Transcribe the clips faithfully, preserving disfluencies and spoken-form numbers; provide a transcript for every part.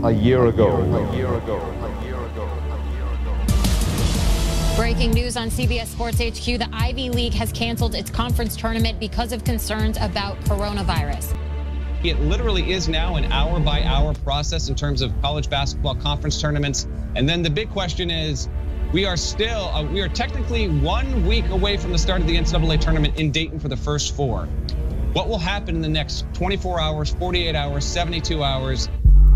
A year ago. A year ago. A year ago. Breaking news on C B S Sports H Q. The Ivy League has canceled its conference tournament because of concerns about coronavirus. It literally is now an hour-by-hour process in terms of college basketball conference tournaments. And then the big question is, we are still, uh, we are technically one week away from the start of the N C double A tournament in Dayton for the first four. What will happen in the next twenty-four hours, forty-eight hours, seventy-two hours?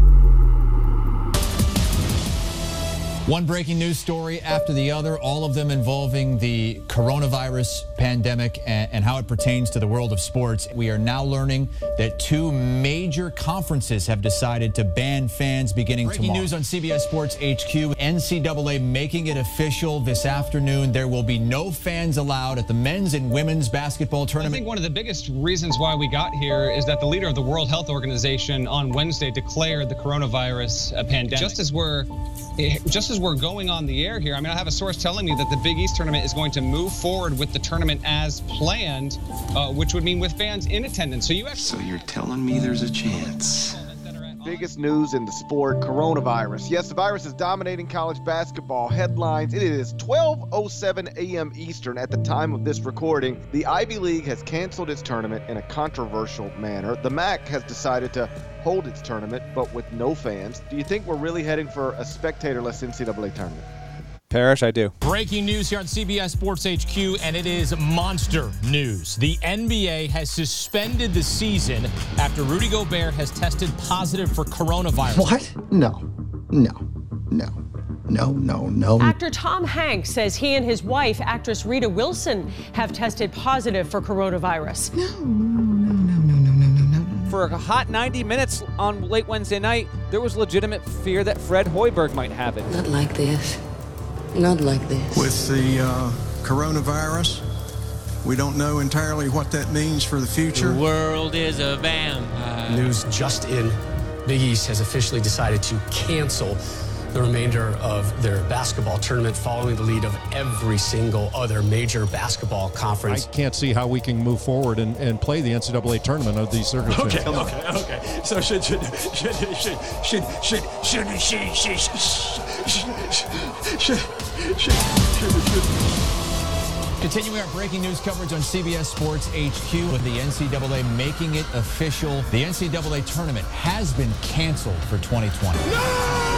One breaking news story after the other, all of them involving the coronavirus pandemic and, and how it pertains to the world of sports. We are now learning that two major conferences have decided to ban fans beginning breaking tomorrow. Breaking news on C B S Sports H Q. N C double A making it official this afternoon. There will be no fans allowed at the men's and women's basketball tournament. I think one of the biggest reasons why we got here is that the leader of the World Health Organization on Wednesday declared the coronavirus uh, pandemic. Just as we're Just as we're going on the air here, I mean, I have a source telling me that the Big East tournament is going to move forward with the tournament as planned, uh, which would mean with fans in attendance. So you actually- So you're telling me there's a chance? Biggest news in the sport, coronavirus. Yes, the virus is dominating college basketball headlines. It is twelve oh seven a.m. Eastern at the time of this recording. The Ivy League has canceled its tournament in a controversial manner. The M A C has decided to hold its tournament, but with no fans. Do you think we're really heading for a spectator-less N C double A tournament? Parrish, I do. Breaking news here on C B S Sports H Q, and it is monster news. The N B A has suspended the season after Rudy Gobert has tested positive for coronavirus. What? No, no, no, no, no, no. Actor Tom Hanks says he and his wife, actress Rita Wilson, have tested positive for coronavirus. No, no, no, no, no, no, no, no. For a hot ninety minutes on late Wednesday night, there was legitimate fear that Fred Hoiberg might have it. Not like this. Not like this. With the uh, coronavirus, we don't know entirely what that means for the future. The world is a vampire. News just in. Big East has officially decided to cancel the remainder of their basketball tournament following the lead of every single other major basketball conference. I can't see how we can move forward and, and play the N C double A tournament under these circumstances. Okay, okay, okay. So should should should should should should should should should should should should Continuing our breaking news coverage on C B S Sports H Q with the N C double A making it official. The N C double A tournament has been canceled for twenty twenty. No!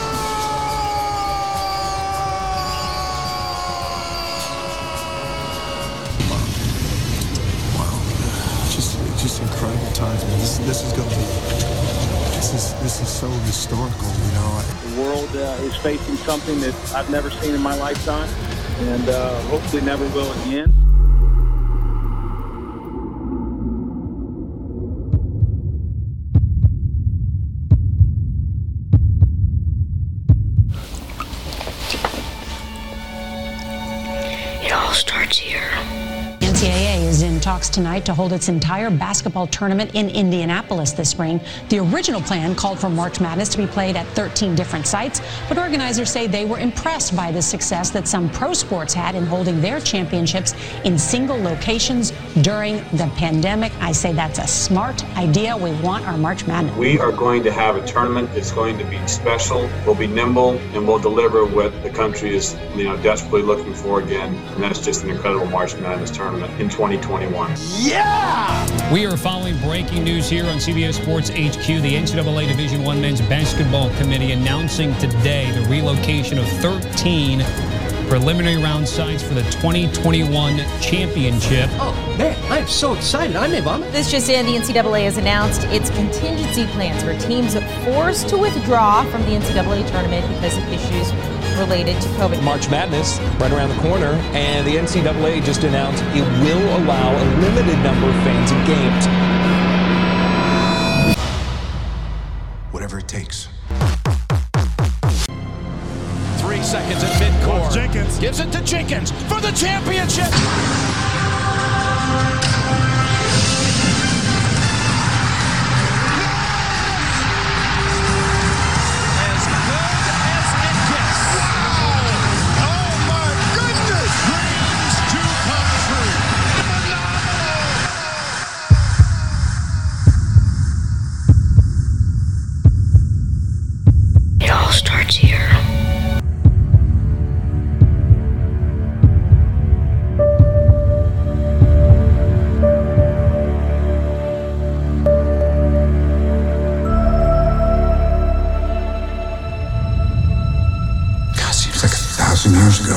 Just incredible times, man. This, this is going to be, this is this is so historical, you know. The world uh, is facing something that I've never seen in my lifetime, and uh, hopefully never will again. It all starts here. N C double A is in talks tonight to hold its entire basketball tournament in Indianapolis this spring. The original plan called for March Madness to be played at thirteen different sites, but organizers say they were impressed by the success that some pro sports had in holding their championships in single locations during the pandemic. I say that's a smart idea. We want our March Madness. We are going to have a tournament that's going to be special. We'll be nimble, and we'll deliver what the country is, you know, desperately looking for again, and that's just an incredible March Madness tournament in twenty twenty-one. Yeah! We are following breaking news here on C B S Sports H Q. The N C double A Division I Men's Basketball Committee announcing today the relocation of thirteen preliminary round sites for the twenty twenty-one championship. Oh, man, I'm so excited. I'm Ivana. This just in, the N C double A has announced its contingency plans for teams forced to withdraw from the N C double A tournament because of issues related to COVID. March Madness right around the corner, and the N C double A just announced it will allow a limited number of fans in games. Whatever it takes. Three seconds at midcourt. Jenkins gives it to Jenkins for the championship. starts here. God, seems like a thousand years ago.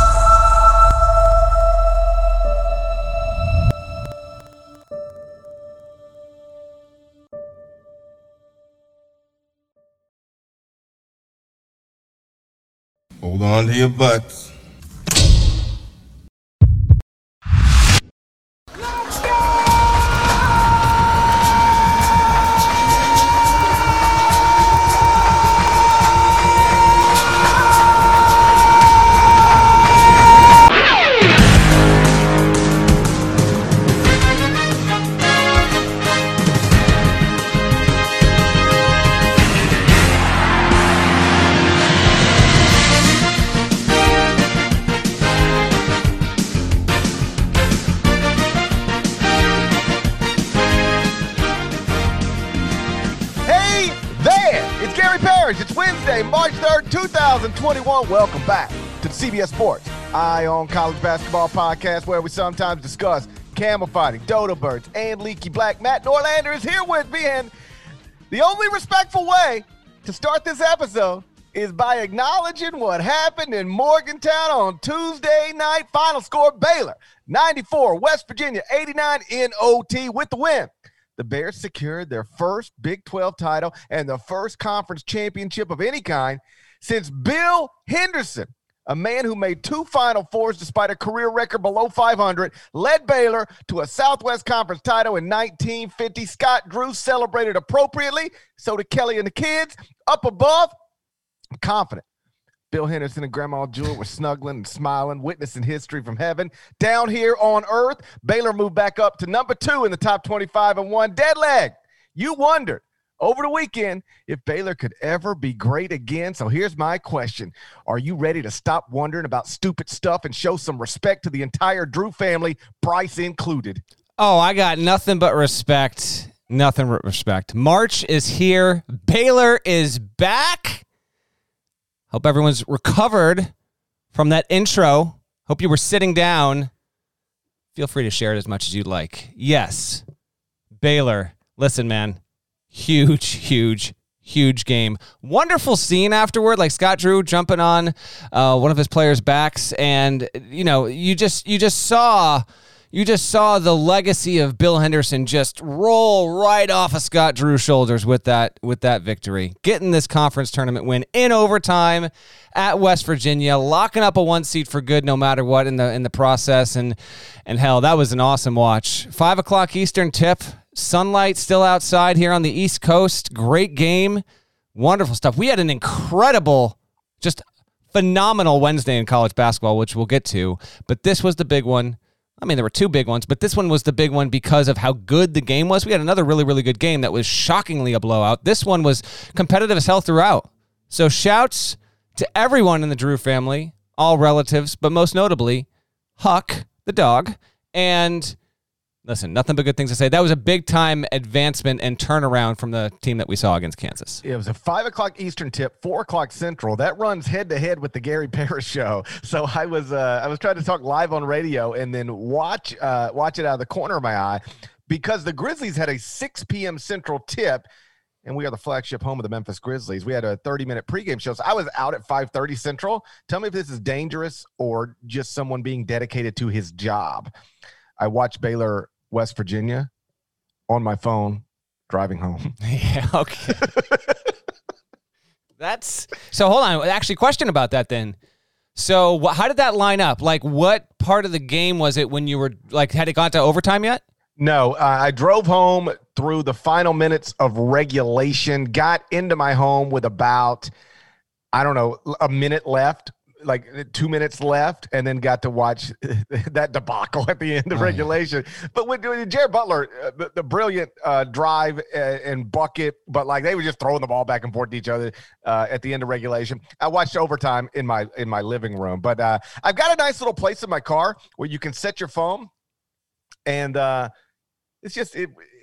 Hold on to your butts. It's Wednesday, March third, two thousand twenty-one. Welcome back to the C B S Sports Eye on College Basketball podcast, where we sometimes discuss camel fighting, dodo birds, and leaky black. Matt Norlander is here with me, and the only respectful way to start this episode is by acknowledging what happened in Morgantown on Tuesday night. Final score, Baylor ninety-four, West Virginia eighty-nine in O T with the win. The Bears secured their first Big twelve title and the first conference championship of any kind since Bill Henderson, a man who made two Final Fours despite a career record below five hundred, led Baylor to a Southwest Conference title in nineteen fifty. Scott Drew celebrated appropriately. So did Kelly and the kids. Up above, I'm confident Bill Henderson and Grandma Jewel were snuggling and smiling, witnessing history from heaven. Down here on earth, Baylor moved back up to number two in the top twenty-five and won. Dead leg. You wondered over the weekend if Baylor could ever be great again. So here's my question. Are you ready to stop wondering about stupid stuff and show some respect to the entire Drew family, Bryce included? Oh, I got nothing but respect. Nothing but respect. March is here. Baylor is back. Hope everyone's recovered from that intro. Hope you were sitting down. Feel free to share it as much as you'd like. Yes, Baylor. Listen, man, huge, huge, huge game. Wonderful scene afterward, like Scott Drew jumping on uh, one of his players' backs, and you know, you just you just saw. You just saw the legacy of Bill Henderson just roll right off of Scott Drew's shoulders with that with that victory. Getting this conference tournament win in overtime at West Virginia, locking up a one seed for good no matter what in the in the process. And and hell, that was an awesome watch. Five o'clock Eastern tip. Sunlight still outside here on the East Coast. Great game. Wonderful stuff. We had an incredible, just phenomenal Wednesday in college basketball, which we'll get to. But this was the big one. I mean, there were two big ones, but this one was the big one because of how good the game was. We had another really, really good game that was shockingly a blowout. This one was competitive as hell throughout. So shouts to everyone in the Drew family, all relatives, but most notably, Huck, the dog. And listen, nothing but good things to say. That was a big-time advancement and turnaround from the team that we saw against Kansas. It was a five o'clock Eastern tip, four o'clock Central. That runs head-to-head with the Gary Parrish show. So I was uh, I was trying to talk live on radio and then watch uh, watch it out of the corner of my eye because the Grizzlies had a six p.m. Central tip, and we are the flagship home of the Memphis Grizzlies. We had a thirty-minute pregame show, so I was out at five thirty Central. Tell me if this is dangerous or just someone being dedicated to his job. I watched Baylor West Virginia on my phone driving home. Yeah, okay. That's so hold on. Actually, question about that then. So wh- how did that line up? Like what part of the game was it when you were like, had it gone to overtime yet? No, uh, I drove home through the final minutes of regulation, got into my home with about, I don't know, a minute left. Like two minutes left, and then got to watch that debacle at the end of oh, regulation. Yeah. But with, with Jared Butler, uh, the, the brilliant uh, drive uh, and bucket, but like they were just throwing the ball back and forth to each other uh, at the end of regulation. I watched overtime in my in my living room, but uh, I've got a nice little place in my car where you can set your phone, and uh, it's just it,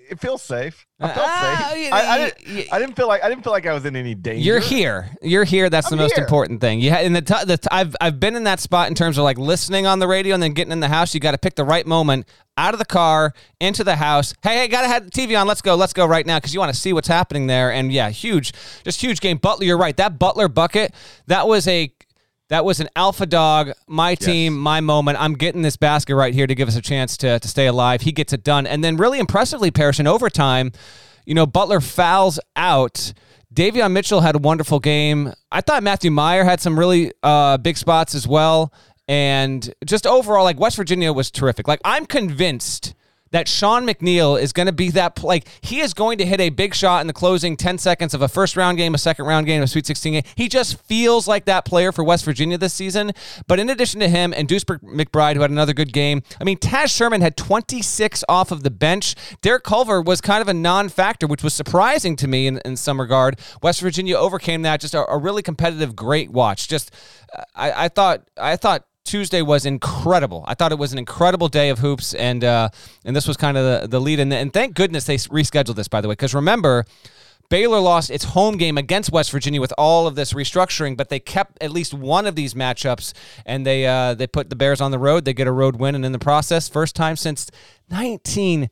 it feels safe. I felt Ah, safe. you- I, I, you- didn't, I didn't feel like I didn't feel like I was in any danger. You're here. You're here. That's the I'm most here. important thing. You ha- in the, t- the t- I've I've been in that spot in terms of like listening on the radio and then getting in the house. You got to pick the right moment out of the car into the house. Hey, hey, gotta have the T V on. Let's go. Let's go right now because you want to see what's happening there. And yeah, huge, just huge game. Butler, you're right. That Butler bucket, that was a that was an alpha dog. My team, Yes. my moment. I'm getting this basket right here to give us a chance to to stay alive. He gets it done, and then really impressively, Parrish, in overtime. You know, Butler fouls out. Davion Mitchell had a wonderful game. I thought Matthew Meyer had some really uh, big spots as well. And just overall, like, West Virginia was terrific. Like, I'm convinced that Sean McNeil is going to be that, like, he is going to hit a big shot in the closing ten seconds of a first round game, a second round game, a Sweet sixteen game. He just feels like that player for West Virginia this season. But in addition to him and Deuce McBride, who had another good game, I mean, Taz Sherman had twenty-six off of the bench. Derek Culver was kind of a non-factor, which was surprising to me in, in some regard. West Virginia overcame that. Just a, a really competitive, great watch. Just, uh, I, I thought, I thought, Tuesday was incredible. I thought it was an incredible day of hoops, and uh, and this was kind of the, the lead. And, and thank goodness they rescheduled this, by the way, because remember, Baylor lost its home game against West Virginia with all of this restructuring, but they kept at least one of these matchups, and they uh, they put the Bears on the road. They get a road win, and in the process, first time since nineteen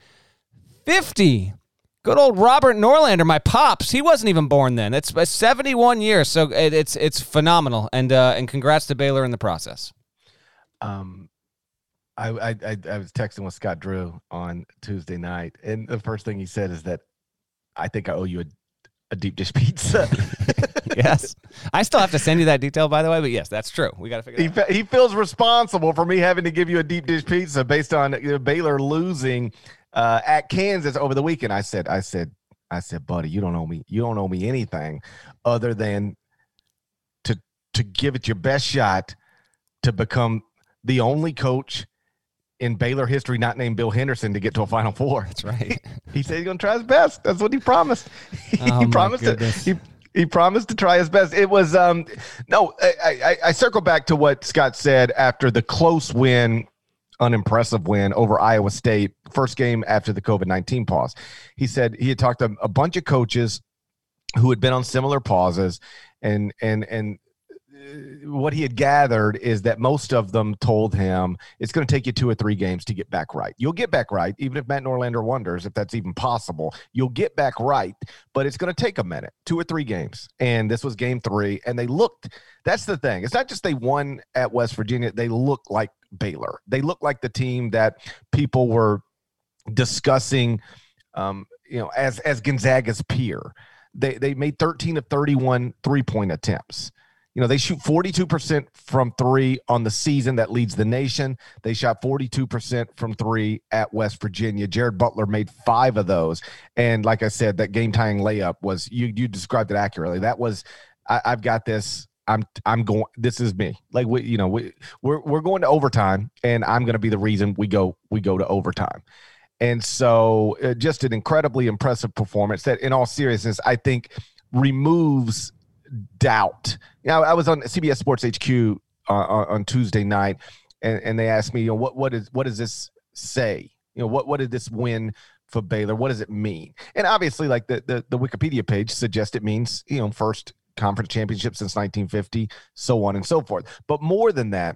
fifty. Good old Robert Norlander, my pops. He wasn't even born then. It's seventy-one years, so it, it's it's phenomenal, and uh, and congrats to Baylor in the process. Um, I, I I I was texting with Scott Drew on Tuesday night, and the first thing he said is that I think I owe you a, a deep dish pizza. Yes, I still have to send you that detail, by the way. But yes, that's true. We got to figure it He out. fe- he feels responsible for me having to give you a deep dish pizza based on you know, Baylor losing uh, at Kansas over the weekend. I said I said I said, buddy, you don't owe me you don't owe me anything other than to to give it your best shot to become the only coach in Baylor history not named Bill Henderson to get to a Final Four. That's right. He said he's going to try his best. That's what he promised. Oh, he my promised to, goodness. he he promised to try his best. It was um no. I, I I circle back to what Scott said after the close win, unimpressive win over Iowa State, first game after the COVID nineteen pause. He said he had talked to a bunch of coaches who had been on similar pauses, and and and. What he had gathered is that most of them told him it's going to take you two or three games to get back right. You'll get back right, even if Matt Norlander wonders if that's even possible. You'll get back right, but it's going to take a minute, two or three games. And this was game three, and they looked – that's the thing. It's not just they won at West Virginia. They looked like Baylor. They looked like the team that people were discussing um, you know, as, as Gonzaga's peer. They, they made thirteen of thirty-one three-point attempts. You know, they shoot forty-two percent from three on the season. That leads the nation. They shot forty-two percent from three at West Virginia. Jared Butler made five of those. And like I said, that game-tying layup was, you you described it accurately. That was, I, I've got this. I'm I'm going, this is me. Like, we, you know, we, we're, we're going to overtime, and I'm going to be the reason we go, we go to overtime. And so uh, just an incredibly impressive performance that, in all seriousness, I think removes doubt. You know, I was on C B S Sports H Q uh, on Tuesday night, and, and they asked me, you know, what what is what does this say? You know, what what did this win for Baylor? What does it mean? And obviously, like the the, the Wikipedia page suggests it means, you know, first conference championship since nineteen fifty, so on and so forth. But more than that,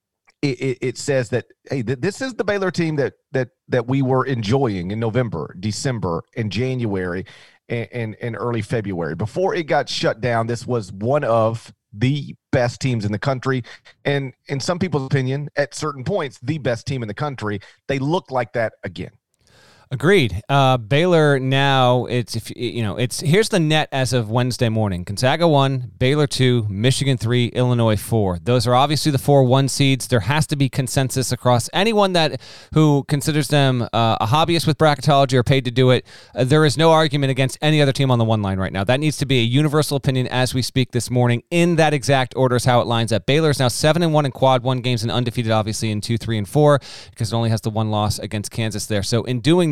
it, it, it says that, hey, th- this is the Baylor team that that that we were enjoying in November, December, and January. In, in early February. Before it got shut down, this was one of the best teams in the country. And in some people's opinion, at certain points, the best team in the country. They look like that again. Agreed. Uh, Baylor now, it's if you know, it's here's the net as of Wednesday morning. Gonzaga one, Baylor two, Michigan three, Illinois four. Those are obviously the four one seeds. There has to be consensus across anyone that who considers them uh, a hobbyist with bracketology or paid to do it. Uh, there is no argument against any other team on the one line right now. That needs to be a universal opinion as we speak this morning. In that exact order is how it lines up. Baylor is now seven and one in quad one games and undefeated, obviously in two, three, and four because it only has the one loss against Kansas there. So in doing that,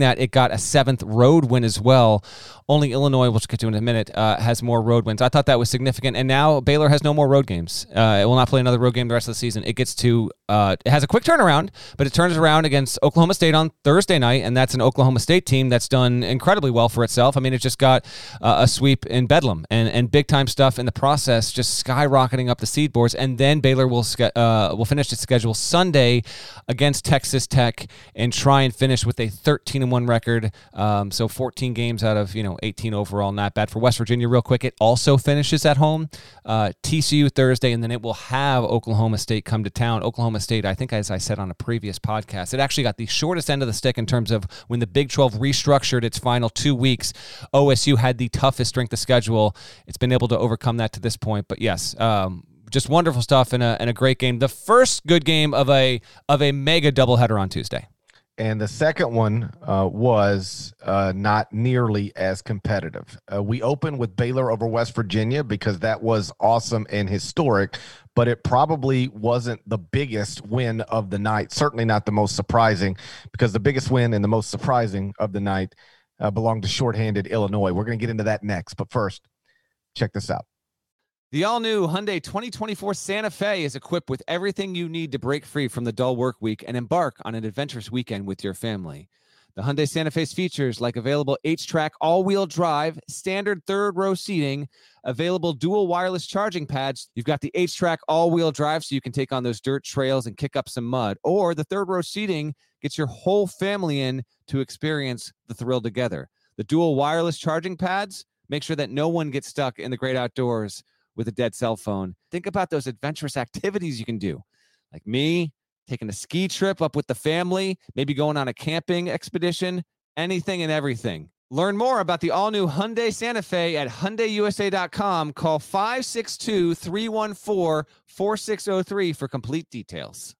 that, it got a seventh road win as well. Only Illinois, which we'll get to in a minute, uh, has more road wins. I thought that was significant. And now Baylor has no more road games. Uh, it will not play another road game the rest of the season. It gets to, uh, it has a quick turnaround, but it turns around against Oklahoma State on Thursday night, and that's an Oklahoma State team that's done incredibly well for itself. I mean, it just got uh, a sweep in Bedlam and, and big-time stuff in the process, just skyrocketing up the seed boards. And then Baylor will uh, will finish its schedule Sunday against Texas Tech and try and finish with a thirteen and one record. Um, so fourteen games out of, you know, eighteen overall, not bad. For West Virginia, real quick, it also finishes at home. Uh, T C U Thursday, and then it will have Oklahoma State come to town. Oklahoma State, I think, as I said on a previous podcast, it actually got the shortest end of the stick in terms of when the Big twelve restructured its final two weeks. O S U had the toughest strength of schedule. It's been able to overcome that to this point. But yes, um, just wonderful stuff and a, and a great game. The first good game of a of a mega doubleheader on Tuesday. And the second one uh, was uh, not nearly as competitive. Uh, we opened with Baylor over West Virginia because that was awesome and historic, but it probably wasn't the biggest win of the night. Certainly not the most surprising, because the biggest win and the most surprising of the night uh, belonged to shorthanded Illinois. We're going to get into that next, but first, check this out. The all-new Hyundai twenty twenty-four Santa Fe is equipped with everything you need to break free from the dull work week and embark on an adventurous weekend with your family. The Hyundai Santa Fe's features like available H-Track all-wheel drive, standard third-row seating, available dual wireless charging pads. You've got the H-Track all-wheel drive so you can take on those dirt trails and kick up some mud. Or the third-row seating gets your whole family in to experience the thrill together. The dual wireless charging pads make sure that no one gets stuck in the great outdoors with a dead cell phone. Think about those adventurous activities you can do. Like me, taking a ski trip up with the family, maybe going on a camping expedition, anything and everything. Learn more about the all-new Hyundai Santa Fe at Hyundai U S A dot com. Call five six two, three one four, four six zero three for complete details.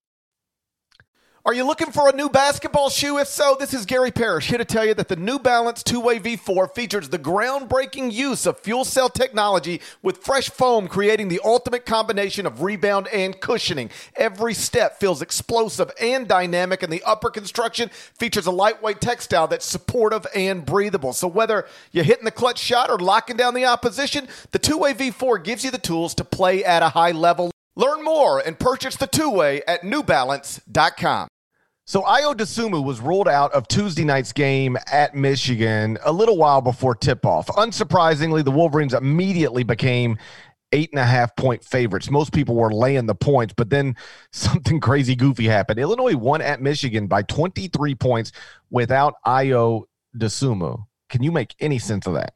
Are you looking for a new basketball shoe? If so, this is Gary Parrish here to tell you that the New Balance two-way V four features the groundbreaking use of fuel cell technology with fresh foam, creating the ultimate combination of rebound and cushioning. Every step feels explosive and dynamic, and the upper construction features a lightweight textile that's supportive and breathable. So whether you're hitting the clutch shot or locking down the opposition, the two-way V four gives you the tools to play at a high level. Learn more and purchase the two-way at new balance dot com. So Ayo Dosunmu was ruled out of Tuesday night's game at Michigan a little while before tip-off. Unsurprisingly, the Wolverines immediately became eight and a half point favorites. Most people were laying the points, but then something crazy goofy happened. Illinois won at Michigan by twenty-three points without Ayo Dosunmu. Can you make any sense of that?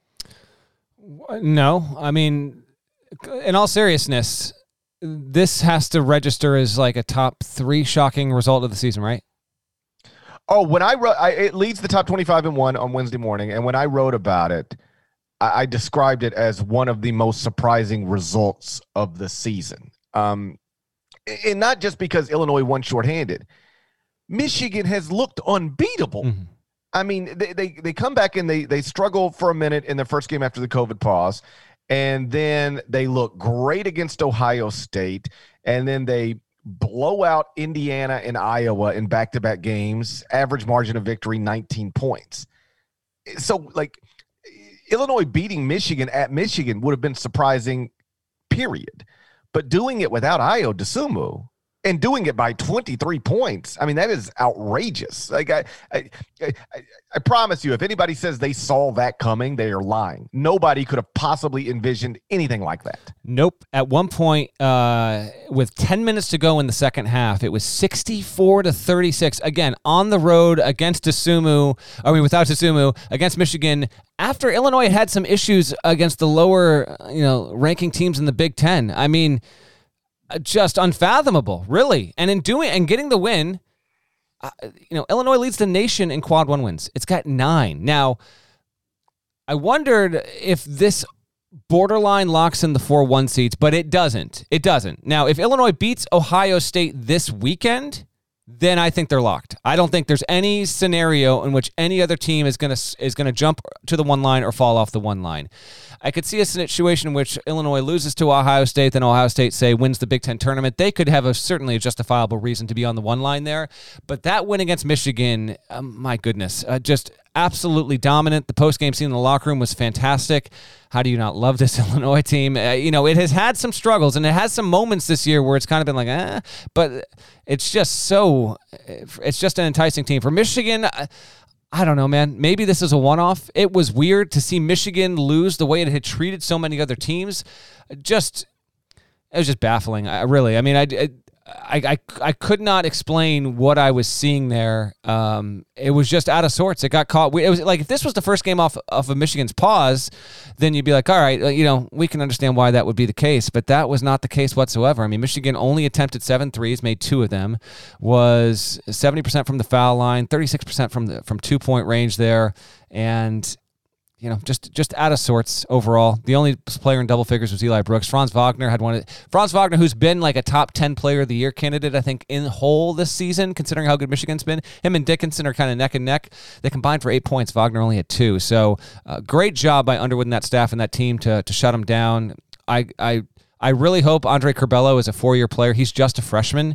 No. I mean, in all seriousness, this has to register as like a top three shocking result of the season, right? Oh, when I wrote, I, it leads the top twenty-five and one on Wednesday morning, and when I wrote about it, I, I described it as one of the most surprising results of the season. Um, and not just because Illinois won shorthanded. Michigan has looked unbeatable. Mm-hmm. I mean, they, they they come back and they they struggle for a minute in their first game after the COVID pause, and then they look great against Ohio State, and then they blow out Indiana and Iowa in back-to-back games, average margin of victory nineteen points. So, like, Illinois beating Michigan at Michigan would have been surprising, period. But doing it without Ayo Dosunmu and doing it by twenty-three points, I mean, that is outrageous. Like, I, I, I, I promise you, if anybody says they saw that coming, they are lying. Nobody could have possibly envisioned anything like that. Nope. At one point, uh, with ten minutes to go in the second half, it was sixty-four to thirty-six. Again, on the road against Dosunmu, I mean, without Dosunmu, against Michigan, after Illinois had some issues against the lower, you know, ranking teams in the Big Ten. I mean, just unfathomable, really. And in doing and getting the win, uh, you know, Illinois leads the nation in quad one wins. It's got nine. Now, I wondered if this borderline locks in the four one seeds, but it doesn't. It doesn't. Now, if Illinois beats Ohio State this weekend, then I think they're locked. I don't think there's any scenario in which any other team is going to is going to jump to the one line or fall off the one line. I could see a situation in which Illinois loses to Ohio State, then Ohio State, say, wins the Big Ten tournament. They could have a certainly a justifiable reason to be on the one line there. But that win against Michigan, um, my goodness, uh, just absolutely dominant. The post-game scene in the locker room was fantastic. How do you not love this Illinois team? Uh, you know, it has had some struggles, and it has some moments this year where it's kind of been like, eh, but it's just so, it's just an enticing team. For Michigan, I, I don't know, man. Maybe this is a one-off. It was weird to see Michigan lose the way it had treated so many other teams. Just, it was just baffling. I really, I mean, I, I I, I, I could not explain what I was seeing there. Um, it was just out of sorts. It got caught. It was like if this was the first game off, off of Michigan's pause, then you'd be like, all right, you know, we can understand why that would be the case. But that was not the case whatsoever. I mean, Michigan only attempted seven threes, made two of them, was seventy percent from the foul line, thirty-six percent from the from two-point range there, and you know, just just out of sorts overall. The only player in double figures was Eli Brooks. Franz Wagner had one. Of, Franz Wagner, who's been like a top ten player of the year candidate, I think, in whole this season, considering how good Michigan's been. Him and Dickinson are kind of neck and neck. They combined for eight points. Wagner only had two. So uh, great job by Underwood and that staff and that team to to shut him down. I I I really hope Andre Curbelo is a four-year player. He's just a freshman,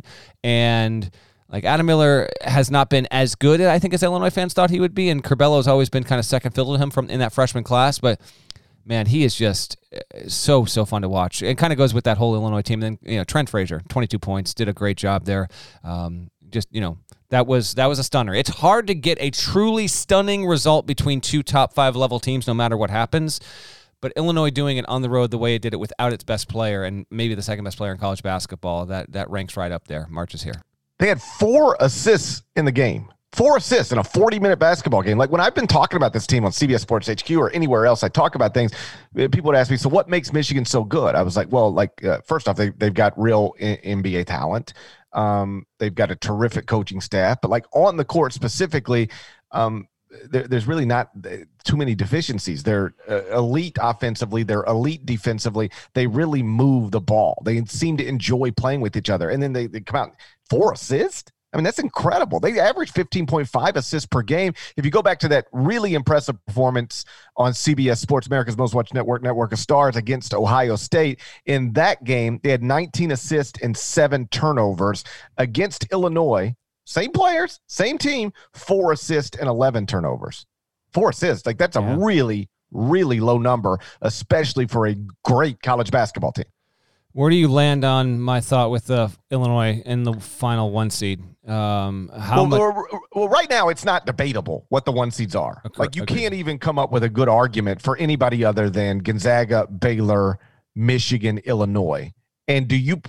and like Adam Miller has not been as good, I think, as Illinois fans thought he would be, and Curbelo has always been kind of second fiddle to him from in that freshman class. But man, he is just so so fun to watch. It kind of goes with that whole Illinois team. And then you know, Trent Frazier, twenty-two points, did a great job there. Um, just you know, that was that was a stunner. It's hard to get a truly stunning result between two top five level teams, no matter what happens. But Illinois doing it on the road the way it did it without its best player and maybe the second best player in college basketball, that that ranks right up there. March is here. They had four assists in the game. Four assists in a forty-minute basketball game. Like when I've been talking about this team on C B S Sports H Q or anywhere else, I talk about things. People would ask me, so what makes Michigan so good? I was like, well, like uh, first off, they, they've got real N B A talent. Um, they've got a terrific coaching staff. But like on the court specifically, um, there, there's really not too many deficiencies. They're uh, elite offensively. They're elite defensively. They really move the ball. They seem to enjoy playing with each other. And then they, they come out four assists. I mean, that's incredible. They average fifteen point five assists per game. If you go back to that really impressive performance on C B S Sports, America's Most Watched Network, Network of Stars against Ohio State, in that game, they had nineteen assists and seven turnovers. Against Illinois, same players, same team, four assists and eleven turnovers. Four assists. Like that's a yeah. really, really low number, especially for a great college basketball team. Where do you land on my thought with uh, Illinois in the final one seed? Um, how well, much? well, well, right now it's not debatable what the one seeds are. Okay, like you agreed. Can't even come up with a good argument for anybody other than Gonzaga, Baylor, Michigan, Illinois. And do you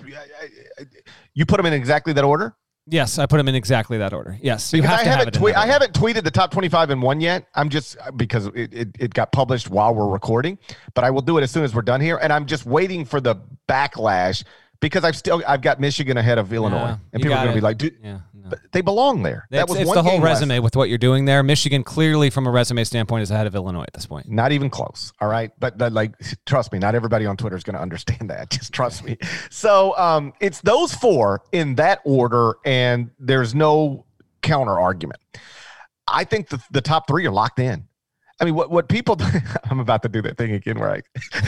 you put them in exactly that order? Yes, I put them in exactly that order. Yes, you because have I to haven't have it tweet, in that I haven't tweeted the top twenty-five in one yet. I'm just because it, it it got published while we're recording, but I will do it as soon as we're done here. And I'm just waiting for the backlash because I've still I've got Michigan ahead of Illinois, yeah, and people are going to be like, dude, yeah, no. but they belong there. That it's, was it's one the whole game resume last. with what you're doing there. Michigan clearly, from a resume standpoint, is ahead of Illinois at this point. Not even close. All right, but, but like, trust me, not everybody on Twitter is going to understand that. Just trust me. So um, it's those four in that order, and there's no counter argument. I think the, the top three are locked in. I mean, what, what people, I'm about to do that thing again where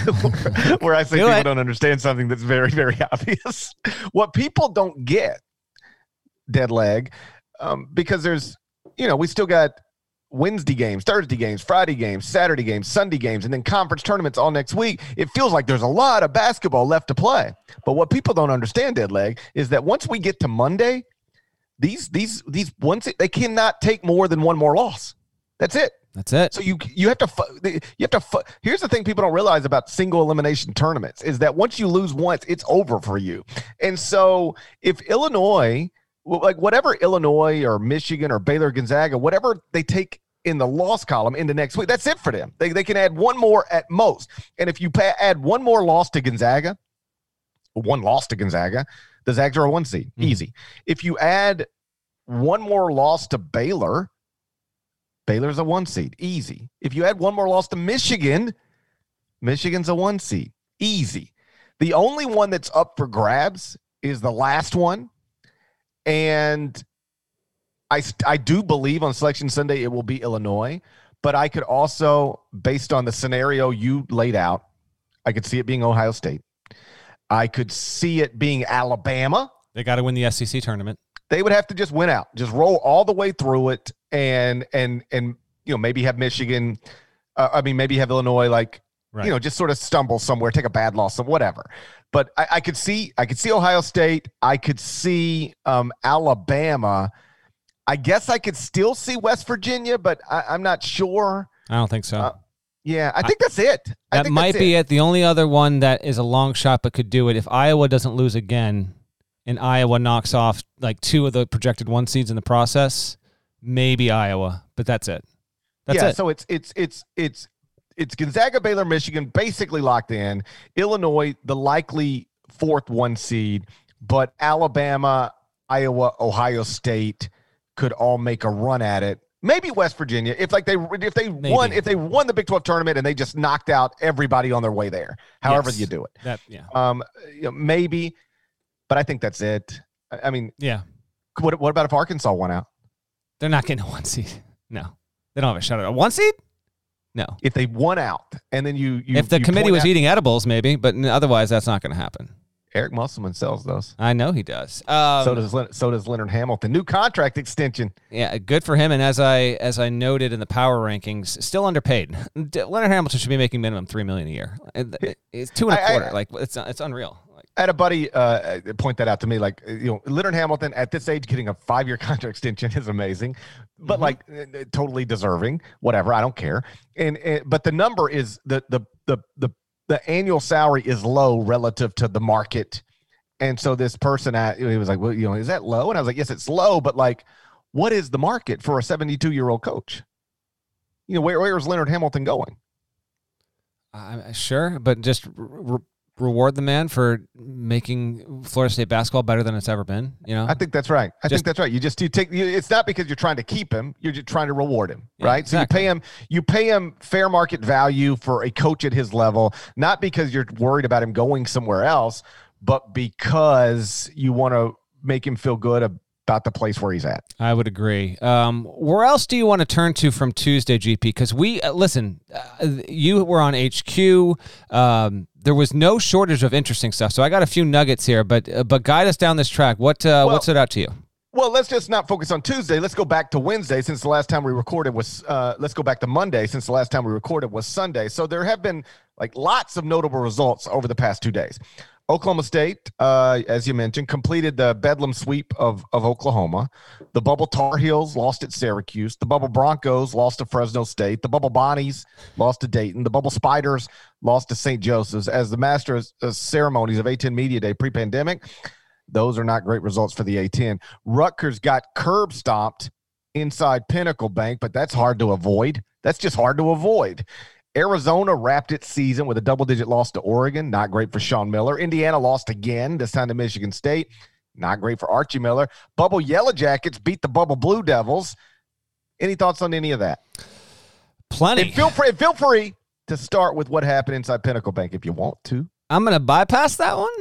I, where I say do people it. don't understand something that's very, very obvious. What people don't get, dead leg, um, because there's, you know, we still got Wednesday games, Thursday games, Friday games, Saturday games, Sunday games, and then conference tournaments all next week. It feels like there's a lot of basketball left to play. But what people don't understand, dead leg, is that once we get to Monday, these, these, these, once it, they cannot take more than one more loss. That's it. That's it. So you you have to you have to. Here's the thing people don't realize about single elimination tournaments is that once you lose once, it's over for you. And so if Illinois, like whatever Illinois or Michigan or Baylor, Gonzaga, whatever they take in the loss column into next week, that's it for them. They they can add one more at most. And if you pay, add one more loss to Gonzaga, one loss to Gonzaga, the Zags are a one seed, mm-hmm. easy. If you add one more loss to Baylor, Baylor's a one seed, easy. If you add one more loss to Michigan, Michigan's a one seed, easy. The only one that's up for grabs is the last one. And I, I do believe on Selection Sunday it will be Illinois, but I could also, based on the scenario you laid out, I could see it being Ohio State. I could see it being Alabama. They got to win the S E C tournament. They would have to just win out, just roll all the way through it. And, and, and, you know, maybe have Michigan. Uh, I mean, maybe have Illinois, like, right. you know, just sort of stumble somewhere, take a bad loss, or whatever. But I, I could see, I could see Ohio State. I could see um, Alabama. I guess I could still see West Virginia, but I, I'm not sure. I don't think so. Uh, yeah, I think I, that's it. I that think might that's be it. it. The only other one that is a long shot but could do it if Iowa doesn't lose again, and Iowa knocks off like two of the projected one seeds in the process. Maybe Iowa, but that's it. That's yeah, it. so it's it's it's it's it's Gonzaga, Baylor, Michigan, basically locked in. Illinois, the likely fourth one seed, but Alabama, Iowa, Ohio State could all make a run at it. Maybe West Virginia, if like they if they Maybe. won if they won the Big twelve tournament and they just knocked out everybody on their way there. However Yes. you do it, That yeah. um, you know, maybe, but I think that's it. I, I mean, Yeah. What what about if Arkansas won out? They're not getting a one seed. No. They don't have a shot at a one seed? No. If they won out and then you, you if the you committee point was out- eating edibles, maybe, but n- otherwise that's not going to happen. Eric Musselman sells those. I know he does. Um, so does Len- so does Leonard Hamilton. New contract extension. Yeah, good for him. And as I as I noted in the power rankings, still underpaid. D- Leonard Hamilton should be making minimum three million a year. It- It's two and a I- I- quarter. like it's it's unreal. Like, I had a buddy uh, point that out to me. Like, you know, Leonard Hamilton at this age getting a five-year contract extension is amazing, but Mhm. like uh, totally deserving. Whatever, I don't care. And, and but the number is the the the the the annual salary is low relative to the market. And so this person at he was like, well, you know, is that low? And I was like, yes, it's low, but like, what is the market for a seventy-two-year-old coach? You know, where where is Leonard Hamilton going? I'm sure, but just re- reward the man for making Florida State basketball better than it's ever been. You know, I think that's right. I Just- think that's right. You just you take. You, it's not because you're trying to keep him. You're just trying to reward him, Yeah, right? exactly. So you pay him. You pay him fair market value for a coach at his level, not because you're worried about him going somewhere else, but because you want to make him feel good about the place where he's at. I would agree. Um, where else do you want to turn to from Tuesday, G P? Because we uh, listen, uh, you were on H Q. Um, there was no shortage of interesting stuff, so I got a few nuggets here. But uh, but guide us down this track. What uh, Well- what stood out to you? Well, let's just not focus on Tuesday. Let's go back to Wednesday since the last time we recorded was uh, let's go back to Monday since the last time we recorded was Sunday. So there have been like lots of notable results over the past two days. Oklahoma State, uh, as you mentioned, completed the Bedlam sweep of, of Oklahoma. The Bubble Tar Heels lost at Syracuse. The Bubble Broncos lost to Fresno State. The Bubble Bonnies lost to Dayton. The Bubble Spiders lost to Saint Joseph's. As the Masters uh, ceremonies of A ten Media Day pre-pandemic, those are not great results for the A ten. Rutgers got curb stomped inside Pinnacle Bank, but that's hard to avoid. That's just hard to avoid. Arizona wrapped its season with a double-digit loss to Oregon. Not great for Sean Miller. Indiana lost again, this time to Michigan State. Not great for Archie Miller. Bubble Yellow Jackets beat the Bubble Blue Devils. Any thoughts on any of that? Plenty. And feel free, feel free to start with what happened inside Pinnacle Bank if you want to. I'm going to bypass that one.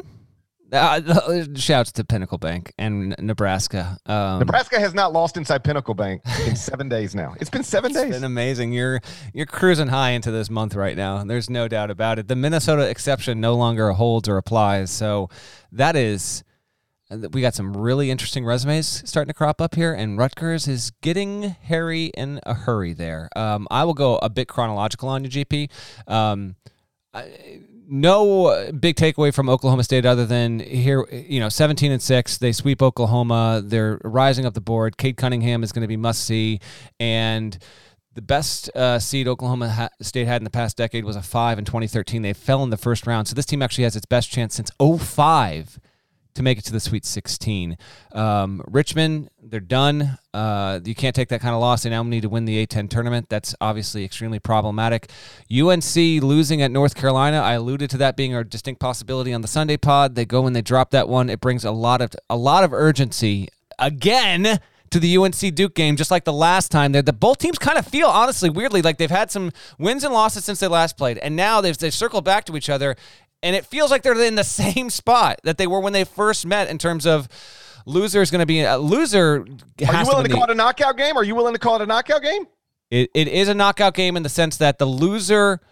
Uh, shouts to Pinnacle Bank and Nebraska. Um, Nebraska has not lost inside Pinnacle Bank in seven days now. It's been seven It's days. been amazing. You're you're cruising high into this month right now. There's no doubt about it. The Minnesota exception no longer holds or applies. So that is, we got some really interesting resumes starting to crop up here, and Rutgers is getting hairy in a hurry there. Um, I will go a bit chronological on you, G P. Um, I, No big takeaway from Oklahoma State other than here, you know, seventeen and six. They sweep Oklahoma. They're rising up the board. Cade Cunningham is going to be must see, and the best uh, seed Oklahoma ha- State had in the past decade was a five in twenty thirteen. They fell in the first round, so this team actually has its best chance since oh five to make it to the Sweet sixteen. Um, Richmond, they're done. Uh, you can't take that kind of loss. They now need to win the A ten tournament. That's obviously extremely problematic. U N C losing at North Carolina. I alluded to that being a distinct possibility on the Sunday pod. They go and they drop that one. It brings a lot of a lot of urgency again to the U N C Duke game, just like the last time. They're, the both teams kind of feel, honestly, weirdly, like they've had some wins and losses since they last played, and now they've they've circled back to each other. And it feels like they're in the same spot that they were when they first met in terms of loser is going to be a loser. Has Are you willing to, to call it a knockout game? Are you willing to call it a knockout game? It, it is a knockout game in the sense that the loser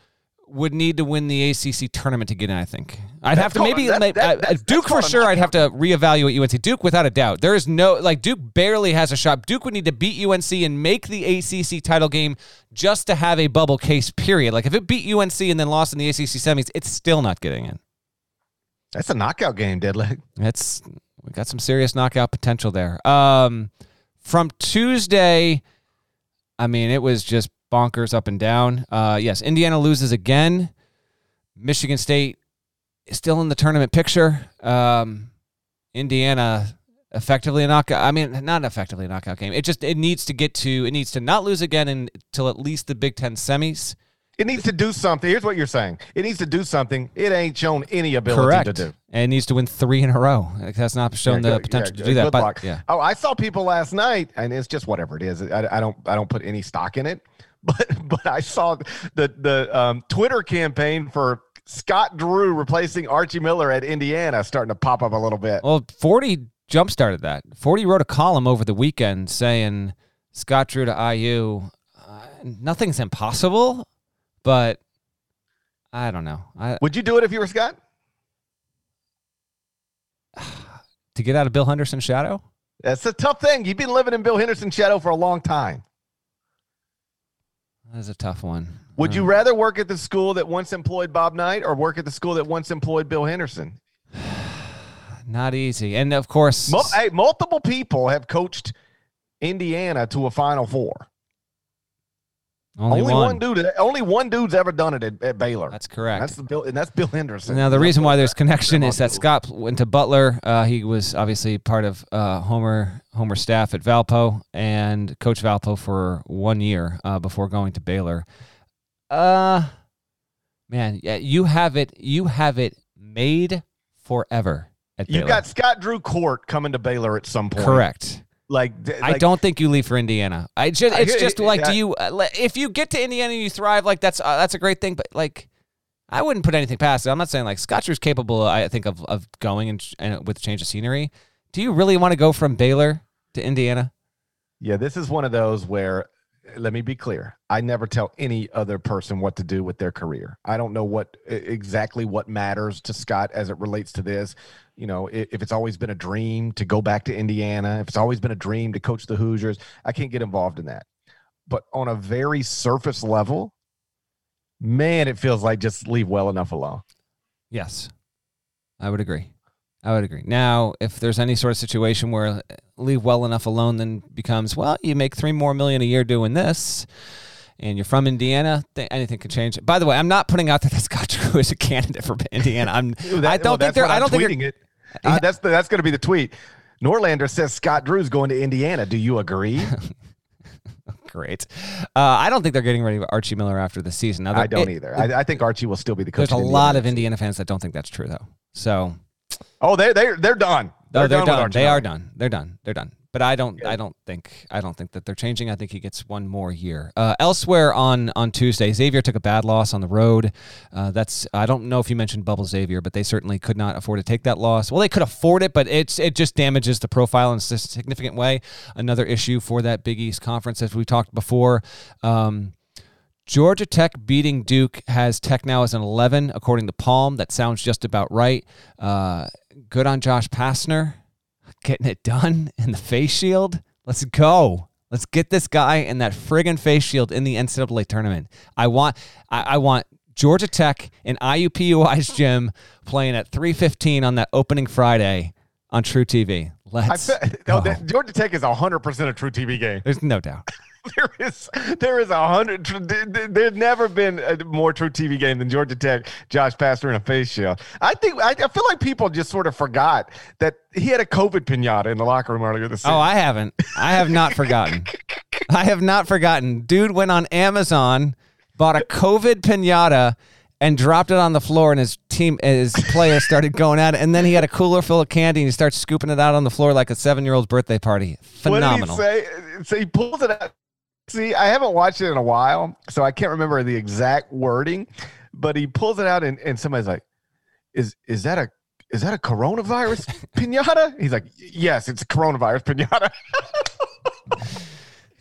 would need to win the A C C tournament to get in, I think. I'd That's have to called- maybe, that- like, that- uh, that's- Duke that's for called a sure, I'd have to reevaluate U N C. Duke, without a doubt. There is no, like, Duke barely has a shot. Duke would need to beat U N C and make the A C C title game just to have a bubble case, period. Like, if it beat U N C and then lost in the A C C semis, it's still not getting in. That's a knockout game, Deadleg. It's, we got some serious knockout potential there. Um, from Tuesday, I mean, it was just bonkers up and down. Uh, yes, Indiana loses again. Michigan State is still in the tournament picture. Um, Indiana effectively a knockout. I mean, not effectively a knockout game. It just it needs to get to it needs to not lose again until at least the Big Ten semis. It needs to do something. Here's what you're saying. It needs to do something it ain't shown any ability Correct. to do. And it needs to win three in a row. It has not shown Yeah, the good- potential yeah, to do that. good But luck. yeah. Oh, I saw people last night, and it's just whatever it is. I, I don't I don't put any stock in it. But but I saw the the um, Twitter campaign for Scott Drew replacing Archie Miller at Indiana starting to pop up a little bit. Well, forty jump-started that. forty wrote a column over the weekend saying Scott Drew to I U, uh, nothing's impossible, but I don't know. I, Would you do it if you were Scott? to get out of Bill Henderson's shadow? That's a tough thing. You've been living in Bill Henderson's shadow for a long time. That's a tough one. Would you rather work at the school that once employed Bob Knight or work at the school that once employed Bill Henderson? Not easy. And, of course, Mul- hey, multiple people have coached Indiana to a Final Four. only, Only one. one dude. Only one dude's ever done it at, at Baylor. That's correct. That's the Bill, and that's Bill Henderson. Now, the reason why there's connection is that Scott went to Butler. Uh, he was obviously part of uh, Homer Homer staff at Valpo and coached Valpo for one year uh, before going to Baylor. Uh, man, yeah, you have it. You have it made forever at You Baylor. got Scott Drew Court coming to Baylor at some point. Correct. Like, I like- don't think you leave for Indiana. I just I it's hear- just like I- do you uh, le- if you get to Indiana and you thrive, like that's uh, that's a great thing. But like, I wouldn't put anything past it. I'm not saying like Scott Drew's capable. I think of of going and, and with a change of scenery. Do you really want to go from Baylor to Indiana? Yeah, this is one of those where, let me be clear, I never tell any other person what to do with their career. I don't know what exactly what matters to Scott as it relates to this. You know, if, if it's always been a dream to go back to Indiana, if it's always been a dream to coach the Hoosiers, I can't get involved in that. But on a very surface level, man, it feels like just leave well enough alone. Yes, I would agree. I would agree. Now, if there's any sort of situation where leave well enough alone then becomes, well, you make three more million a year doing this, and you're from Indiana, th- anything can change. By the way, I'm not putting out that Scott Drew is a candidate for Indiana. I'm. That- I don't well, think that's they're. what I I'm don't think tweeting they're- it. Uh, that's the, that's going to be the tweet. Norlander says Scott Drew's going to Indiana. Do you agree? Great. Uh, I don't think they're getting rid of Archie Miller after the season. Now, I don't it- either. I, I think Archie will still be the coach. There's a of lot Indiana. of Indiana fans that don't think that's true, though. So, oh, they they they're done. They're, they're with done. Archie They Miller. are done. They're done. They're done. But I don't. I don't think. I don't think that they're changing. I think he gets one more year. Uh, elsewhere on on Tuesday, Xavier took a bad loss on the road. Uh, that's. I don't know if you mentioned Bubble Xavier, but they certainly could not afford to take that loss. Well, they could afford it, but it's it just damages the profile in a significant way. Another issue for that Big East Conference, as we talked before. Um, Georgia Tech beating Duke has Tech now as an eleven, according to Palm. That sounds just about right. Uh, good on Josh Pastner. Getting it done in the face shield. Let's go. Let's get this guy in that friggin' face shield in the N C double A tournament. I want I, I want Georgia Tech and I U P U I's gym playing at three fifteen on that opening Friday on True T V. Let's I bet, no, that, Georgia Tech is one hundred percent a True T V game. There's no doubt. There is there is a hundred. There's never been a more True T V game than Georgia Tech. Josh Pastner in a face shield. I think I, I feel like people just sort of forgot that he had a COVID pinata in the locker room earlier this season. Oh, I haven't. I have not forgotten. I have not forgotten. Dude went on Amazon, bought a COVID pinata, and dropped it on the floor, and his team, his players started going at it. And then he had a cooler full of candy, and he starts scooping it out on the floor like a seven-year-old's birthday party. Phenomenal. What did he say? So he pulls it out. See, I haven't watched it in a while, so I can't remember the exact wording, but he pulls it out, and, and somebody's like, "Is is that a is that a coronavirus pinata?" He's like, "Yes, it's a coronavirus pinata."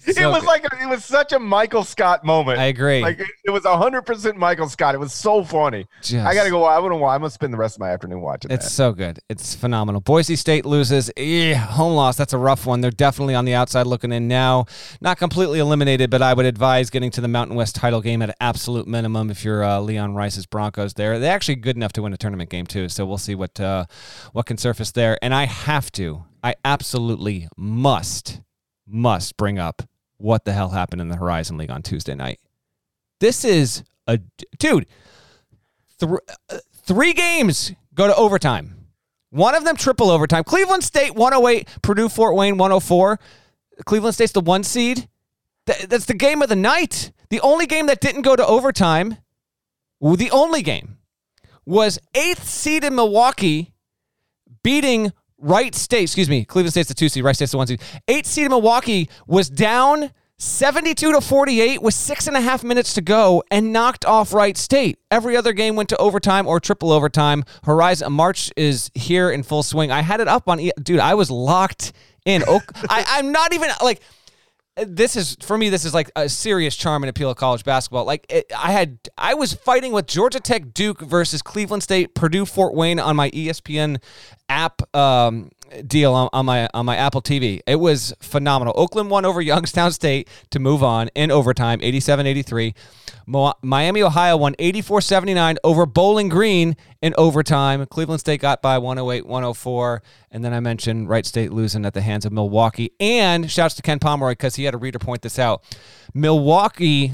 it So was good. like a, it was such a Michael Scott moment. I agree. Like it, it was a hundred percent Michael Scott. It was so funny. Just- I gotta go. I wouldn't. I'm gonna spend the rest of my afternoon watching It's that. so good. It's phenomenal. Boise State loses. Eh, home loss. That's a rough one. They're definitely on the outside looking in now. Not completely eliminated, but I would advise getting to the Mountain West title game at an absolute minimum if you're uh, Leon Rice's Broncos there. They're actually good enough to win a tournament game too, so we'll see what uh, what can surface there. And I have to, I absolutely must, must bring up what the hell happened in the Horizon League on Tuesday night. This is a dude. Th- uh, three games go to overtime. One of them triple overtime. Cleveland State one oh eight, Purdue Fort Wayne one oh four. Cleveland State's the one seed. Th- that's the game of the night. The only game that didn't go to overtime, well, the only game, was eighth seed in Milwaukee beating Wright State. Excuse me, Cleveland State's the two seed. Wright State's the one seed. Eighth seed in Milwaukee was down seventy-two to forty-eight with six and a half minutes to go and knocked off Wright State. Every other game went to overtime or triple overtime. Horizon March is here in full swing. I had it up on, dude, I was locked in. I, I'm not even like, this is, for me, this is like a serious charm and appeal of college basketball. Like it, I had, I was fighting with Georgia Tech Duke versus Cleveland State Purdue Fort Wayne on my E S P N app um, deal on, on my on my Apple T V. It was phenomenal. Oakland won over Youngstown State to move on in overtime, eighty-seven eighty-three. Mo- Miami, Ohio won eighty-four seventy-nine over Bowling Green in overtime. Cleveland State got by one oh eight one oh four. And then I mentioned Wright State losing at the hands of Milwaukee. And shouts to Ken Pomeroy because he had a reader point this out. Milwaukee,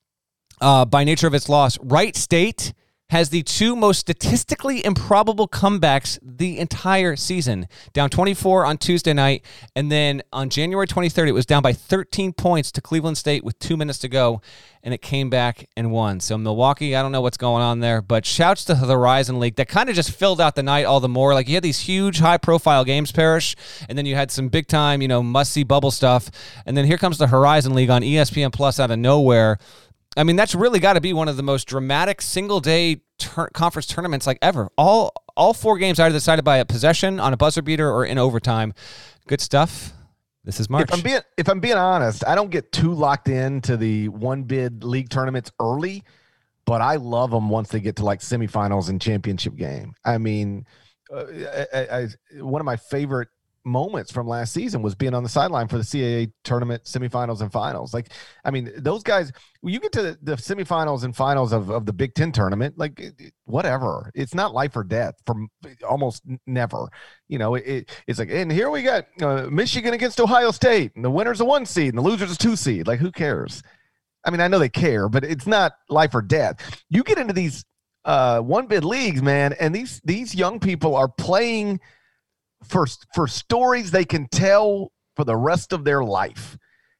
uh, by nature of its loss, Wright State has the two most statistically improbable comebacks the entire season. Down twenty-four on Tuesday night, and then on January twenty-third, it was down by thirteen points to Cleveland State with two minutes to go, and it came back and won. So Milwaukee, I don't know what's going on there, but shouts to the Horizon League. That kind of just filled out the night all the more. Like you had these huge, high-profile games, Parrish, and then you had some big-time, you know, must-see bubble stuff, and then here comes the Horizon League on E S P N Plus out of nowhere. I mean, that's really got to be one of the most dramatic single-day tur- conference tournaments like ever. All all four games either decided by a possession, on a buzzer beater, or in overtime. Good stuff. This is March. If I'm being if I'm being honest, I don't get too locked into the one bid league tournaments early, but I love them once they get to like semifinals and championship game. I mean, uh, I, I, one of my favorite moments from last season was being on the sideline for the C A A tournament semifinals and finals. Like, I mean, those guys, when you get to the, the semifinals and finals of, of the Big Ten tournament, like whatever, it's not life or death from almost never, you know, it, it's like, and here we got uh, Michigan against Ohio State, and the winner's a one seed and the loser's a two seed. Like, who cares? I mean, I know they care, but it's not life or death. You get into these uh, one bid leagues, man, and these, these young people are playing for for stories they can tell for the rest of their life,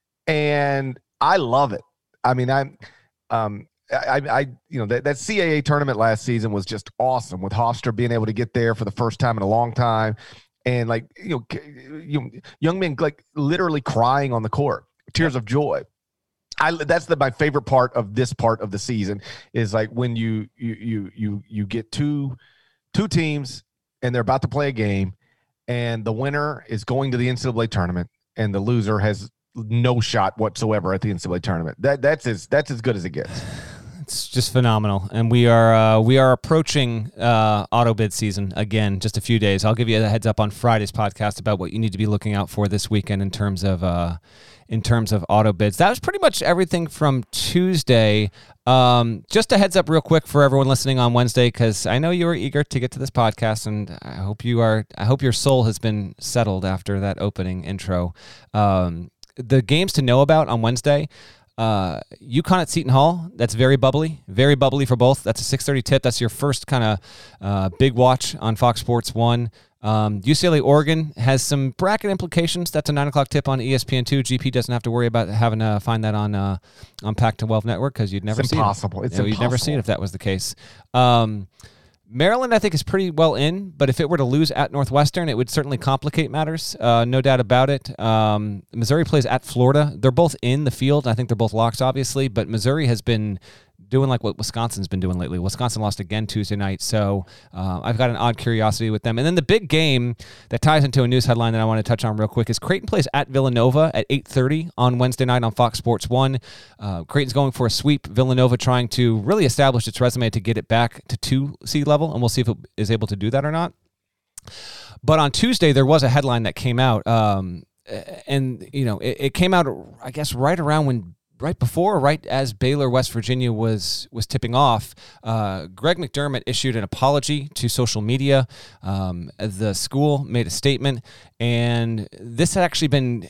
and I love it. I mean, I'm, um, I, I, you know, that, that C A A tournament last season was just awesome with Hofstra being able to get there for the first time in a long time, and like you know, you young men like literally crying on the court, tears of joy. I that's the my favorite part of this part of the season is like when you you you you you get two two teams and they're about to play a game. And the winner is going to the N C double A tournament, and the loser has no shot whatsoever at the N C double A tournament. That that's as that's as good as it gets. It's just phenomenal, and we are uh, we are approaching uh, auto bid season again. Just a few days. I'll give you a heads up on Friday's podcast about what you need to be looking out for this weekend in terms of uh, in terms of auto bids. That was pretty much everything from Tuesday. Um, just a heads up real quick for everyone listening on Wednesday, because I know you were eager to get to this podcast, and I hope you are. I hope your soul has been settled after that opening intro. Um, the games to know about on Wednesday. Uh, UConn at Seton Hall. That's very bubbly, very bubbly for both. That's a six thirty tip. That's your first kind of uh, big watch on Fox Sports One. Um, U C L A Oregon has some bracket implications. That's a nine o'clock tip on E S P N two. G P doesn't have to worry about having to find that on uh, on Pac twelve Network because you'd never it's see impossible. it. It's you know, impossible. You'd never see it if that was the case. Um, Maryland, I think, is pretty well in, but if it were to lose at Northwestern, it would certainly complicate matters. Uh, no doubt about it. Um, Missouri plays at Florida. They're both in the field. I think they're both locks, obviously, but Missouri has been doing like what Wisconsin's been doing lately. Wisconsin lost again Tuesday night, so uh, I've got an odd curiosity with them. And then the big game that ties into a news headline that I want to touch on real quick is Creighton plays at Villanova at eight thirty on Wednesday night on Fox Sports one. Uh, Creighton's going for a sweep. Villanova trying to really establish its resume to get it back to two seed level, and we'll see if it is able to do that or not. But on Tuesday, there was a headline that came out, um, and you know it, it came out, I guess, right around when right before, right as Baylor, West Virginia was was tipping off. uh, Greg McDermott issued an apology to social media. Um, the school made a statement, and this had actually been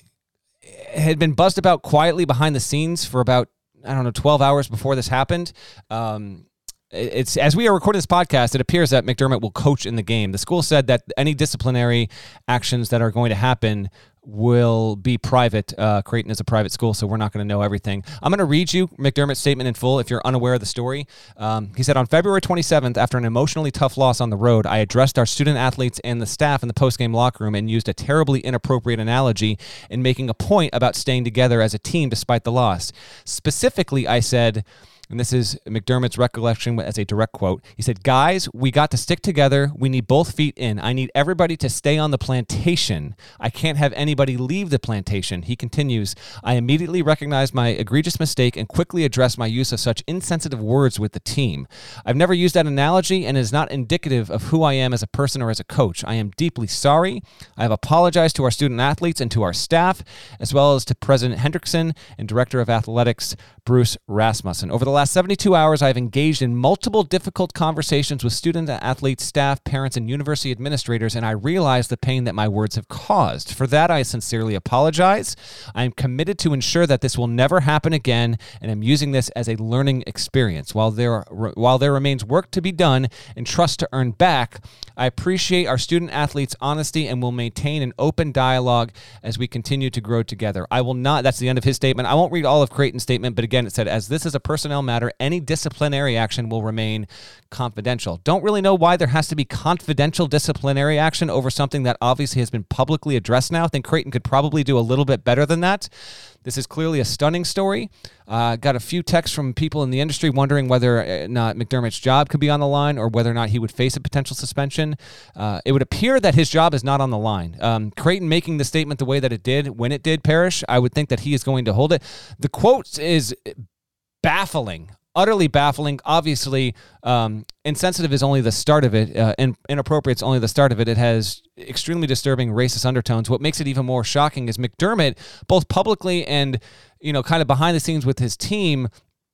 had been buzzed about quietly behind the scenes for about, I don't know, twelve hours before this happened. Um, It's as we are recording this podcast, it appears that McDermott will coach in the game. The school said that any disciplinary actions that are going to happen will be private. Uh, Creighton is a private school, so we're not going to know everything. I'm going to read you McDermott's statement in full if you're unaware of the story. Um, he said, on February twenty-seventh, after an emotionally tough loss on the road, I addressed our student athletes and the staff in the postgame locker room and used a terribly inappropriate analogy in making a point about staying together as a team despite the loss. Specifically, I said, and this is McDermott's recollection as a direct quote. He said, guys, we got to stick together. We need both feet in. I need everybody to stay on the plantation. I can't have anybody leave the plantation. He continues, I immediately recognized my egregious mistake and quickly addressed my use of such insensitive words with the team. I've never used that analogy and it is not indicative of who I am as a person or as a coach. I am deeply sorry. I have apologized to our student athletes and to our staff, as well as to President Hendrickson and Director of Athletics, Bruce Rasmussen. Over the last seventy-two hours, I've engaged in multiple difficult conversations with student athletes, staff, parents, and university administrators, and I realize the pain that my words have caused. For that, I sincerely apologize. I am committed to ensure that this will never happen again, and I'm using this as a learning experience. While there, while there remains work to be done and trust to earn back, I appreciate our student athletes' honesty and will maintain an open dialogue as we continue to grow together. I will not, that's the end of his statement. I won't read all of Creighton's statement, but again, it said, as this is a personnel matter, any disciplinary action will remain confidential. Don't really know why there has to be confidential disciplinary action over something that obviously has been publicly addressed now. I think Creighton could probably do a little bit better than that. This is clearly a stunning story. Uh, got a few texts from people in the industry wondering whether or not McDermott's job could be on the line or whether or not he would face a potential suspension. Uh, it would appear that his job is not on the line. Um, Creighton making the statement the way that it did, when it did, Parrish, I would think that he is going to hold it. The quote is baffling, utterly baffling. Obviously, um, insensitive is only the start of it, uh, and inappropriate is only the start of it. It has extremely disturbing racist undertones. What makes it even more shocking is McDermott, both publicly and, you know, kind of behind the scenes with his team,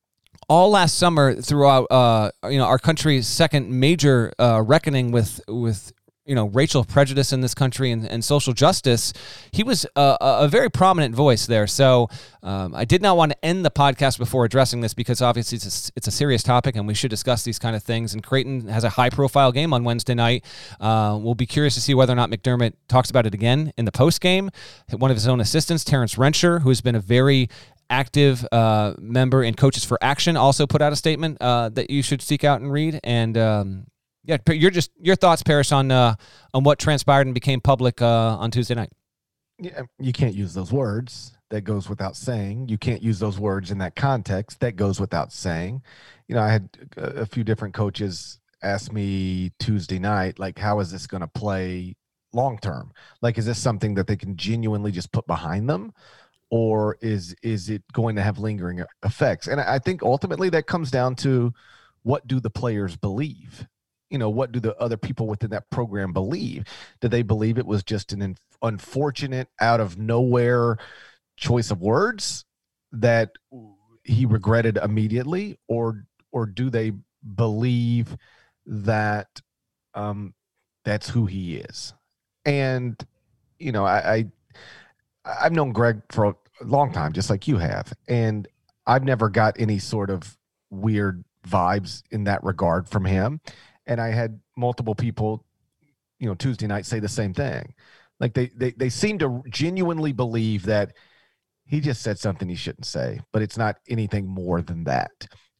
all last summer throughout, uh, you know, our country's second major uh, reckoning with with. you know, racial prejudice in this country and, and social justice, he was a, a very prominent voice there. So um, I did not want to end the podcast before addressing this because obviously it's a, it's a serious topic and we should discuss these kind of things. And Creighton has a high-profile game on Wednesday night. Uh, we'll be curious to see whether or not McDermott talks about it again in the postgame. One of his own assistants, Terrence Rensher, who has been a very active uh, member in Coaches for Action, also put out a statement uh, that you should seek out and read. And um, yeah, you're just your thoughts, Parrish, on uh, on what transpired and became public uh, on Tuesday night. Yeah, you can't use those words. That goes without saying. You can't use those words in that context. That goes without saying. You know, I had a few different coaches ask me Tuesday night, like, how is this going to play long term? Like, is this something that they can genuinely just put behind them? Or is is it going to have lingering effects? And I think ultimately that comes down to, what do the players believe? You know, what do the other people within that program believe? Do they believe it was just an unfortunate, out of nowhere choice of words that he regretted immediately? Or or do they believe that um, that's who he is? And, you know, I, I I've known Greg for a long time, just like you have, and I've never got any sort of weird vibes in that regard from him. And I had multiple people, you know, Tuesday night say the same thing. Like they they they seem to genuinely believe that he just said something he shouldn't say, but it's not anything more than that.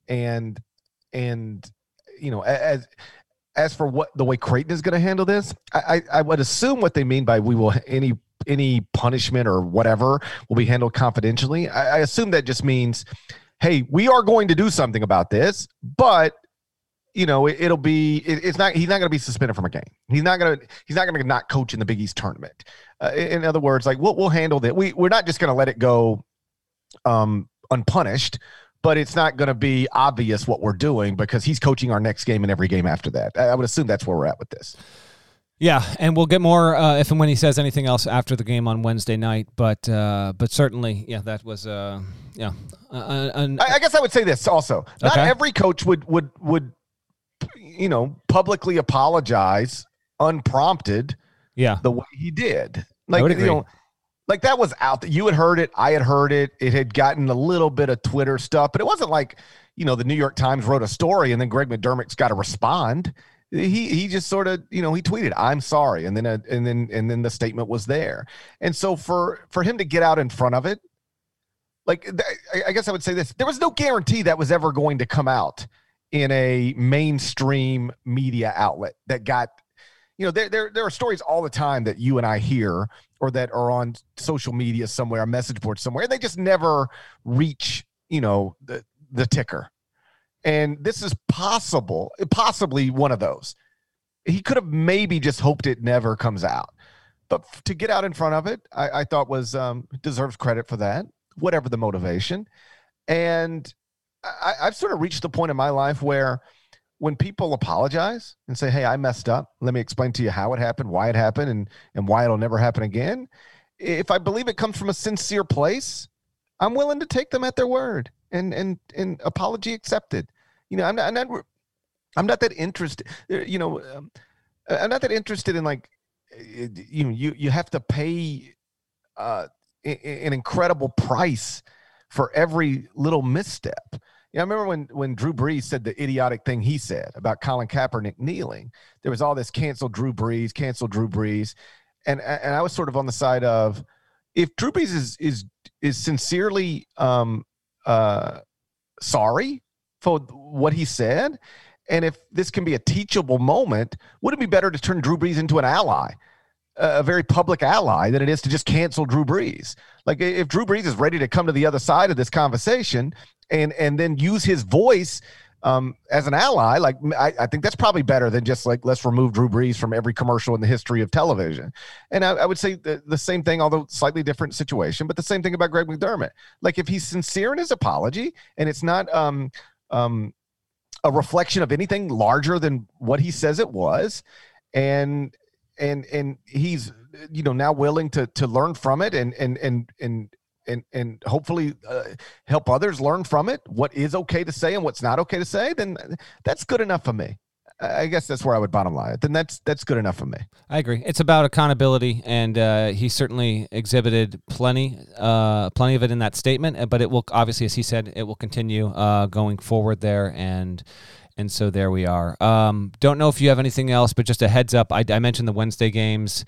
And and you know, as as for what the way Creighton is going to handle this, I, I I would assume what they mean by we will any any punishment or whatever will be handled confidentially. I, I assume that just means, hey, we are going to do something about this, but you know, it, it'll be, it, it's not, he's not going to be suspended from a game. He's not going to, he's not going to not coach in the Big East tournament. Uh, in other words, like we'll, we'll handle that. We, we're not just going to let it go um, unpunished, but it's not going to be obvious what we're doing because he's coaching our next game and every game after that. I, I would assume that's where we're at with this. Yeah, and we'll get more uh, if and when he says anything else after the game on Wednesday night. But uh, but certainly, yeah, that was uh, yeah. Uh, an, I, I guess I would say this also. Not okay. every coach would would would you know publicly apologize unprompted. Yeah, the way he did. Like I would agree. you know, like that was out there. You had heard it. I had heard it. It had gotten a little bit of Twitter stuff, but it wasn't like you know the New York Times wrote a story and then Greg McDermott's got to respond. He he just sort of, you know, he tweeted, "I'm sorry," and then a, and then and then the statement was there. And so for for him to get out in front of it, like th- I guess I would say this: there was no guarantee that was ever going to come out in a mainstream media outlet that got, you know, there there there are stories all the time that you and I hear or that are on social media somewhere, a message board somewhere, and they just never reach, you know, the the ticker. And this is possible, possibly one of those. He could have maybe just hoped it never comes out. But to get out in front of it, I, I thought was um, deserves credit for that, whatever the motivation. And I, I've sort of reached the point in my life where when people apologize and say, hey, I messed up, let me explain to you how it happened, why it happened, and, and why it'll never happen again. If I believe it comes from a sincere place, I'm willing to take them at their word. And and and apology accepted. You know, I'm not, I'm not, I'm not that interested. You know, um, I'm not that interested in like, you know, you you have to pay uh, an incredible price for every little misstep. Yeah, I remember when when Drew Brees said the idiotic thing he said about Colin Kaepernick kneeling. There was all this cancel Drew Brees, cancel Drew Brees, and and I was sort of on the side of if Drew Brees is is is sincerely um, uh, sorry for what he said, and if this can be a teachable moment, would it be better to turn Drew Brees into an ally, a very public ally, than it is to just cancel Drew Brees? Like if Drew Brees is ready to come to the other side of this conversation and and then use his voice um, as an ally, like I, I think that's probably better than just like, let's remove Drew Brees from every commercial in the history of television. And I, I would say the, the same thing, although slightly different situation, but the same thing about Greg McDermott. Like if he's sincere in his apology and it's not um, um, a reflection of anything larger than what he says it was, and and and he's, you know, now willing to to learn from it and and and and and and hopefully uh, help others learn from it, what is okay to say and what's not okay to say, then that's good enough for me. I guess that's where I would bottom line it. Then that's that's good enough for me. I agree. It's about accountability, and uh, he certainly exhibited plenty, uh, plenty of it in that statement. But it will obviously, as he said, it will continue uh, going forward there, and and so there we are. Um, don't know if you have anything else, but just a heads up. I, I mentioned the Wednesday games,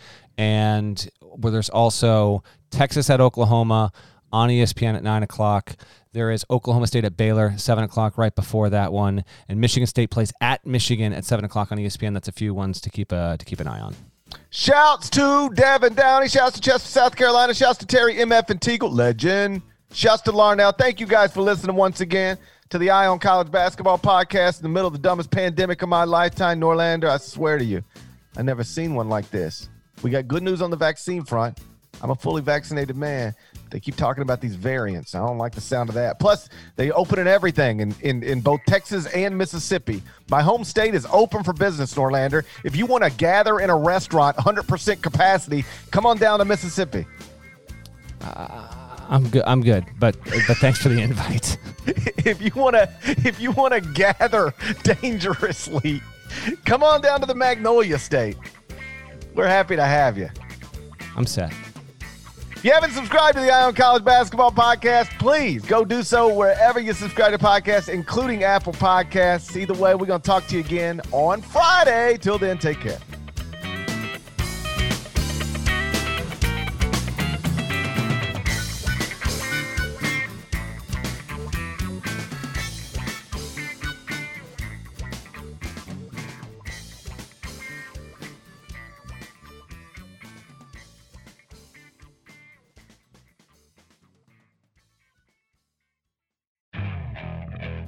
and where there's also Texas at Oklahoma on E S P N at nine o'clock. There is Oklahoma State at Baylor, seven o'clock right before that one. And Michigan State plays at Michigan at seven o'clock on E S P N. That's a few ones to keep uh, to keep an eye on. Shouts to Devin Downey. Shouts to Chester, South Carolina. Shouts to Terry M F and Teagle, legend. Shouts to Larnell. Thank you guys for listening once again to the Eye on College Basketball podcast in the middle of the dumbest pandemic of my lifetime. Norlander, I swear to you, I've never seen one like this. We got good news on the vaccine front. I'm a fully vaccinated man. They keep talking about these variants. I don't like the sound of that. Plus, they opening everything in, in, in both Texas and Mississippi. My home state is open for business, Norlander. If you want to gather in a restaurant, one hundred percent capacity, come on down to Mississippi. Uh, I'm good. I'm good. But but thanks for the invite. If you want to, if you want to gather dangerously, come on down to the Magnolia State. We're happy to have you. I'm set. If you haven't subscribed to the Eye on College Basketball podcast, please go do so wherever you subscribe to podcasts, including Apple Podcasts. Either way, we're going to talk to you again on Friday. Till then, take care.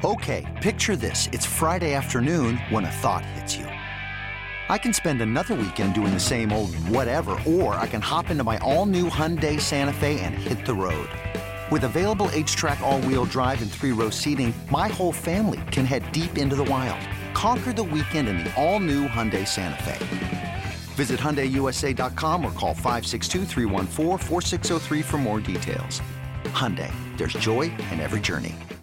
Okay, picture this. It's Friday afternoon when a thought hits you. I can spend another weekend doing the same old whatever, or I can hop into my all-new Hyundai Santa Fe and hit the road. With available H-Track all-wheel drive and three-row seating, my whole family can head deep into the wild. Conquer the weekend in the all-new Hyundai Santa Fe. Visit Hyundai U S A dot com or call five six two, three one four, four six zero three for more details. Hyundai, there's joy in every journey.